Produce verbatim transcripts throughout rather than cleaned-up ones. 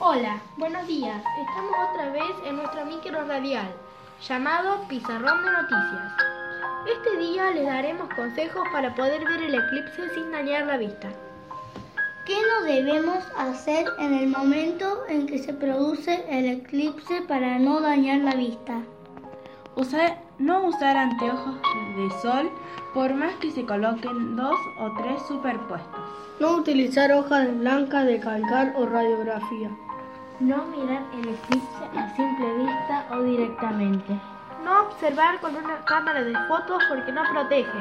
Hola, buenos días. Estamos otra vez en nuestro micro radial, llamado Pizarrón de Noticias. Este día les daremos consejos para poder ver el eclipse sin dañar la vista. ¿Qué no debemos hacer en el momento en que se produce el eclipse para no dañar la vista? Usar, no usar anteojos de sol por más que se coloquen dos o tres superpuestos. No utilizar hojas blancas de calcar o radiografía. No mirar el eclipse a simple vista o directamente. No observar con una cámara de fotos porque no protege.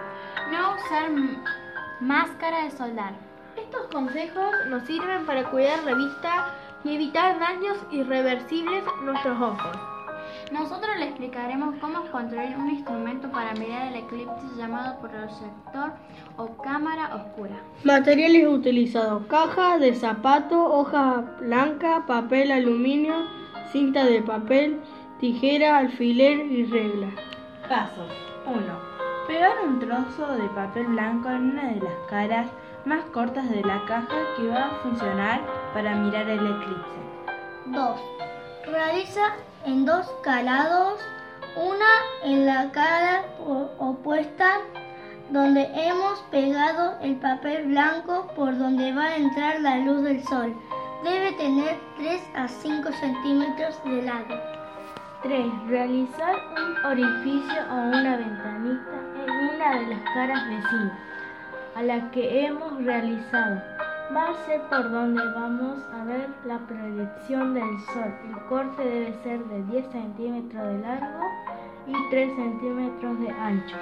No usar máscara de soldar. Estos consejos nos sirven para cuidar la vista y evitar daños irreversibles a nuestros ojos. Nosotros le explicaremos cómo construir un instrumento para mirar el eclipse llamado proyector o cámara oscura. Materiales utilizados: caja de zapato, hoja blanca, papel aluminio, cinta de papel, tijera, alfiler y regla. Pasos. uno. Pegar un trozo de papel blanco en una de las caras más cortas de la caja que va a funcionar para mirar el eclipse. dos. Realiza en dos calados, una en la cara opuesta donde hemos pegado el papel blanco por donde va a entrar la luz del sol. Debe tener tres a cinco centímetros de lado. tres. Realizar un orificio o una ventanita en una de las caras vecinas a la que hemos realizado. Va a ser por donde vamos a ver la proyección del sol. El corte debe ser de diez centímetros de largo y tres centímetros de ancho.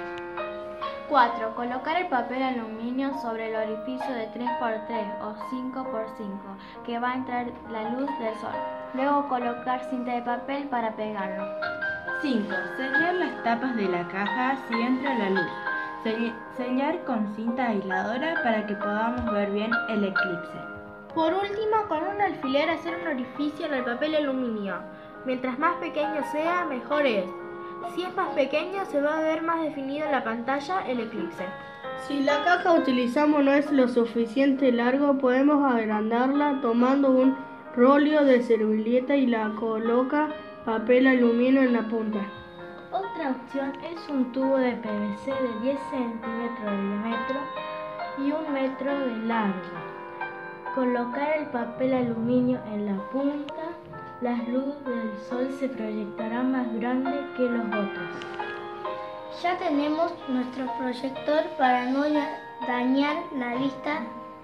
cuatro. Colocar el papel aluminio sobre el orificio de tres por tres o cinco por cinco que va a entrar la luz del sol. Luego colocar cinta de papel para pegarlo. cinco. Sellar las tapas de la caja si entra la luz. Sellar con cinta aisladora para que podamos ver bien el eclipse. Por último, con un alfiler hacer un orificio en el papel aluminio. Mientras más pequeño sea, mejor es. Si es más pequeño, se va a ver más definido en la pantalla el eclipse. Si la caja utilizamos no es lo suficiente largo, podemos agrandarla tomando un rollo de servilleta y la coloca papel aluminio en la punta. Otra opción es un tubo de P V C de diez centímetros de diámetro y un metro de largo. Colocar el papel aluminio en la punta, las luces del sol se proyectarán más grandes que los otros. Ya tenemos nuestro proyector para no dañar la vista.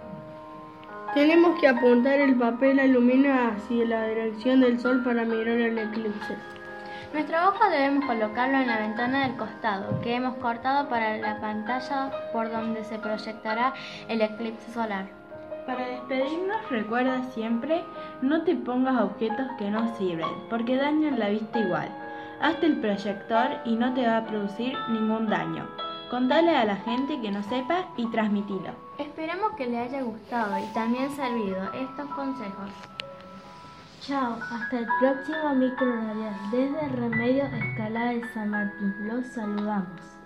Tenemos que apuntar el papel aluminio hacia la dirección del sol para mirar el eclipse. Nuestro ojo debemos colocarlo en la ventana del costado, que hemos cortado para la pantalla por donde se proyectará el eclipse solar. Para despedirnos, recuerda siempre, no te pongas objetos que no sirven, porque dañan la vista igual. Hazte el proyector y no te va a producir ningún daño. Contale a la gente que no sepa y transmitilo. Esperemos que les haya gustado y también servido estos consejos. Chao, hasta el próximo micro radial. Desde Remedios Escalada de San Martín, los saludamos.